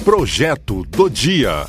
Projeto do Dia.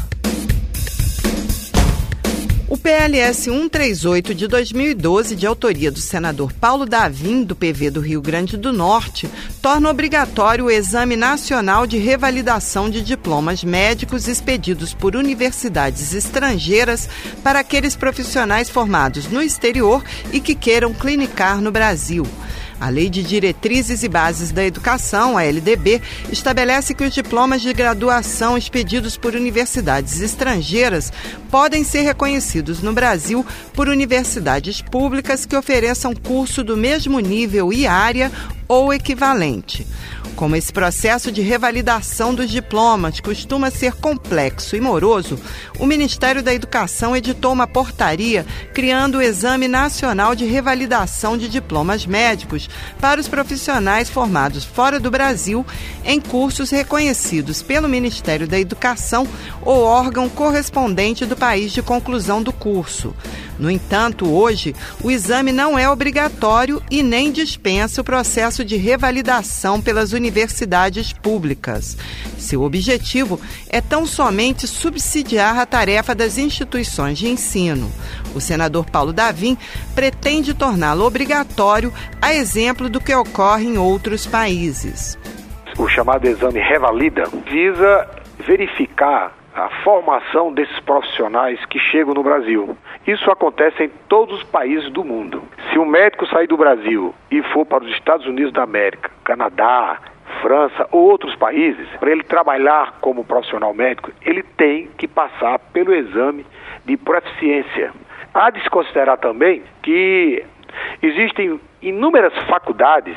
O PLS 138 de 2012, de autoria do senador Paulo Davim, do PV do Rio Grande do Norte, torna obrigatório o Exame Nacional de Revalidação de Diplomas Médicos expedidos por universidades estrangeiras para aqueles profissionais formados no exterior e que queiram clinicar no Brasil. A Lei de Diretrizes e Bases da Educação, a LDB, estabelece que os diplomas de graduação expedidos por universidades estrangeiras podem ser reconhecidos no Brasil por universidades públicas que ofereçam curso do mesmo nível e área ou equivalente. Como esse processo de revalidação dos diplomas costuma ser complexo e moroso, o Ministério da Educação editou uma portaria criando o Exame Nacional de Revalidação de Diplomas Médicos para os profissionais formados fora do Brasil em cursos reconhecidos pelo Ministério da Educação ou órgão correspondente do país de conclusão do curso. No entanto, hoje, o exame não é obrigatório e nem dispensa o processo de revalidação pelas universidades públicas. Seu objetivo é tão somente subsidiar a tarefa das instituições de ensino. O senador Paulo Davim pretende torná-lo obrigatório, a exemplo do que ocorre em outros países. O chamado exame Revalida visa verificar a formação desses profissionais que chegam no Brasil. Isso acontece em todos os países do mundo. Se um médico sair do Brasil e for para os Estados Unidos da América, Canadá, França ou outros países, para ele trabalhar como profissional médico, ele tem que passar pelo exame de proficiência. Há de se considerar também que existem inúmeras faculdades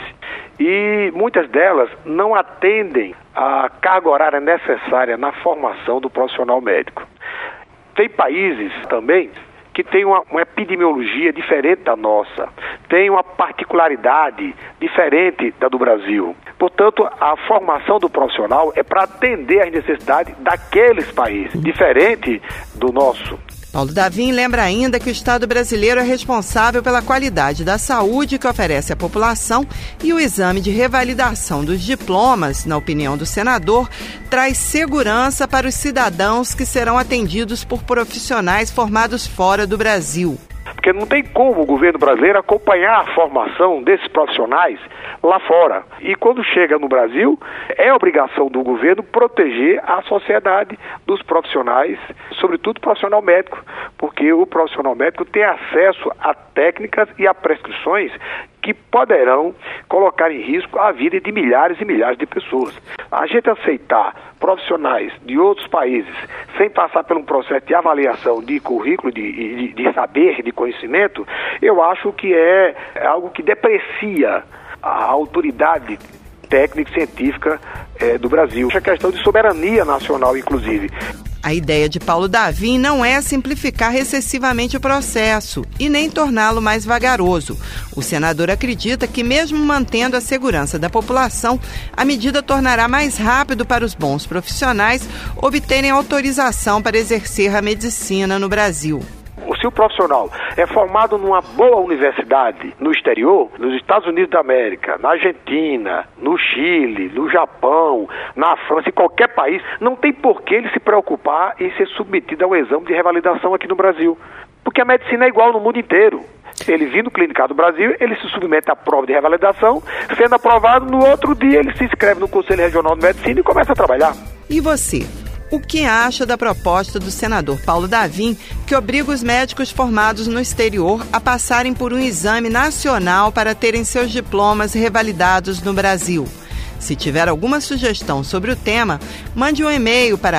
e muitas delas não atendem a carga horária necessária na formação do profissional médico. Tem países também que têm uma epidemiologia diferente da nossa, tem uma particularidade diferente da do Brasil. Portanto, a formação do profissional é para atender às necessidades daqueles países, diferente do nosso. Paulo Davim lembra ainda que o Estado brasileiro é responsável pela qualidade da saúde que oferece à população e o exame de revalidação dos diplomas, na opinião do senador, traz segurança para os cidadãos que serão atendidos por profissionais formados fora do Brasil. Porque não tem como o governo brasileiro acompanhar a formação desses profissionais lá fora. E quando chega no Brasil, é obrigação do governo proteger a sociedade dos profissionais, sobretudo o profissional médico, porque o profissional médico tem acesso a técnicas e a prescrições que poderão colocar em risco a vida de milhares e milhares de pessoas. A gente aceitar profissionais de outros países sem passar por um processo de avaliação de currículo, de saber, de conhecimento, eu acho que é algo que deprecia a autoridade técnica e científica do Brasil. É questão de soberania nacional, inclusive. A ideia de Paulo Davim não é simplificar excessivamente o processo e nem torná-lo mais vagaroso. O senador acredita que, mesmo mantendo a segurança da população, a medida tornará mais rápido para os bons profissionais obterem autorização para exercer a medicina no Brasil. Se o profissional é formado numa boa universidade no exterior, nos Estados Unidos da América, na Argentina, no Chile, no Japão, na França, em qualquer país, não tem por que ele se preocupar em ser submetido a um exame de revalidação aqui no Brasil. Porque a medicina é igual no mundo inteiro. Ele vindo clinicar no Brasil, ele se submete à prova de revalidação, sendo aprovado, no outro dia ele se inscreve no Conselho Regional de Medicina e começa a trabalhar. E você? O que acha da proposta do senador Paulo Davim, que obriga os médicos formados no exterior a passarem por um exame nacional para terem seus diplomas revalidados no Brasil? Se tiver alguma sugestão sobre o tema, mande um e-mail para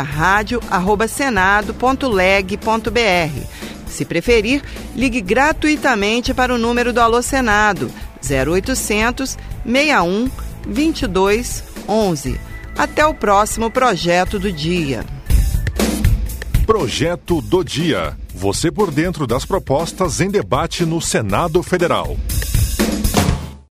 radio@senado.leg.br. Se preferir, ligue gratuitamente para o número do Alô Senado, 0800 61 22 11. Até o próximo Projeto do Dia. Projeto do Dia. Você por dentro das propostas em debate no Senado Federal.